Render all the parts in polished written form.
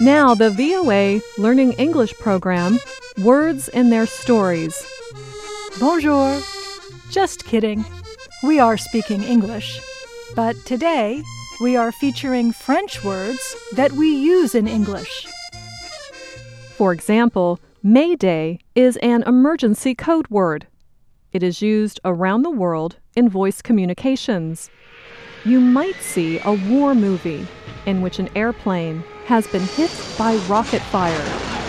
Now the VOA Learning English program, Words in Their Stories. Bonjour. Just kidding. We are speaking English. But today, we are featuring French words that we use in English. For example, Mayday is an emergency code word. It is used around the world in voice communications. You might see a war movie in which an airplane has been hit by rocket fire.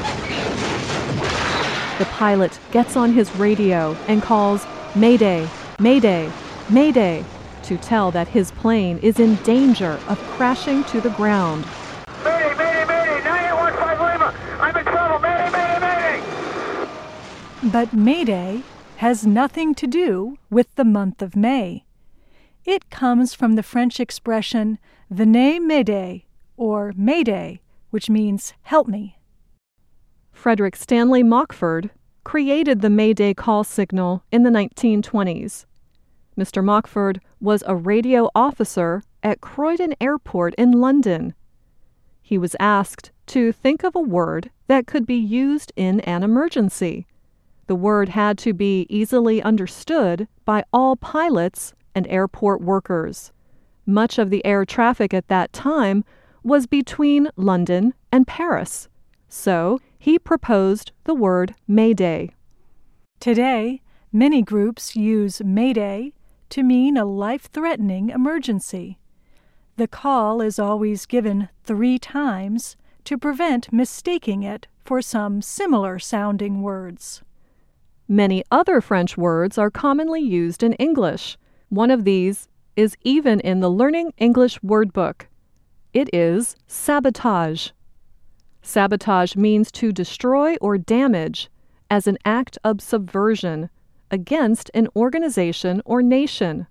The pilot gets on his radio and calls Mayday, Mayday, Mayday to tell that his plane is in danger of crashing to the ground. Mayday, Mayday, Mayday, 9815 Lima, I'm in trouble, Mayday, Mayday, Mayday! But Mayday has nothing to do with the month of May. It comes from the French expression Venez m'aider, or Mayday, which means help me. Frederick Stanley Mockford created the Mayday call signal in the 1920s. Mr. Mockford was a radio officer at Croydon Airport in London. He was asked to think of a word that could be used in an emergency. The word had to be easily understood by all pilots and airport workers. Much of the air traffic at that time was between London and Paris, so he proposed the word Mayday. Today, many groups use Mayday to mean a life-threatening emergency. The call is always given 3 times to prevent mistaking it for some similar-sounding words. Many other French words are commonly used in English. One of these is even in the Learning English Word Book. It is sabotage. Sabotage means to destroy or damage as an act of subversion against an organization or nation.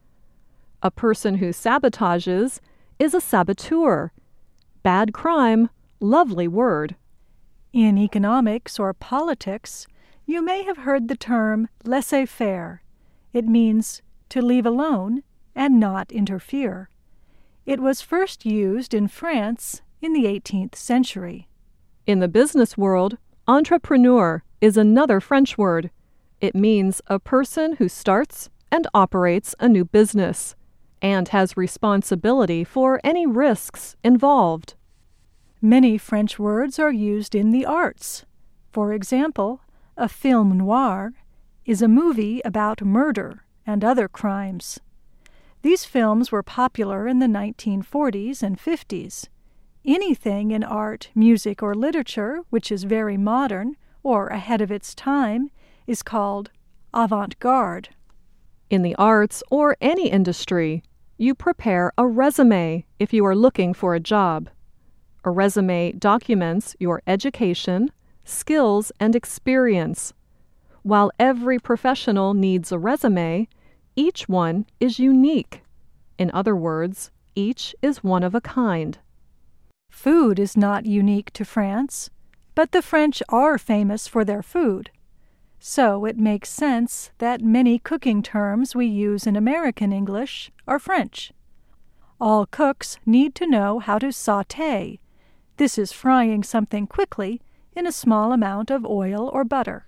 A person who sabotages is a saboteur. Bad crime, lovely word. In economics or politics, you may have heard the term laissez-faire. It means to leave alone and not interfere. It was first used in France in the 18th century. In the business world, entrepreneur is another French word. It means a person who starts and operates a new business and has responsibility for any risks involved. Many French words are used in the arts. For example, a film noir is a movie about murder and other crimes. These films were popular in the 1940s and 50s. Anything in art, music, or literature which is very modern or ahead of its time is called avant-garde. In the arts or any industry, you prepare a resume if you are looking for a job. A resume documents your education, skills, and experience. While every professional needs a resume, each one is unique. In other words, each is one of a kind. Food is not unique to France, but the French are famous for their food. So it makes sense that many cooking terms we use in American English are French. All cooks need to know how to sauté. This is frying something quickly in a small amount of oil or butter.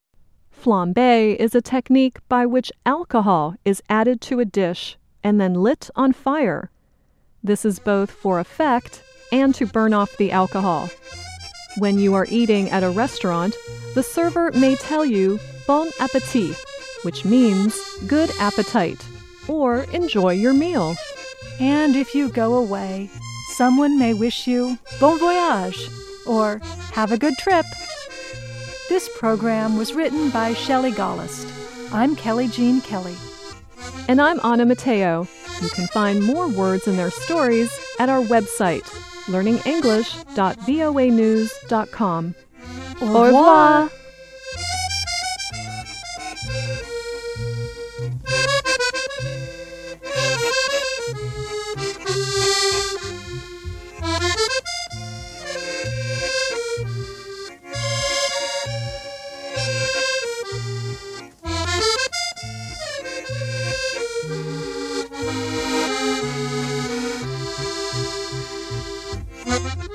Flambé is a technique by which alcohol is added to a dish and then lit on fire. This is both for effect and to burn off the alcohol. When you are eating at a restaurant, the server may tell you bon appétit, which means good appetite, or enjoy your meal. And if you go away, someone may wish you bon voyage, or have a good trip. This program was written by Shelley Gollust. I'm Kelly Jean Kelly. And I'm Anna Mateo. You can find more words in their stories at our website, learningenglish.voanews.com. Au revoir! Thank you.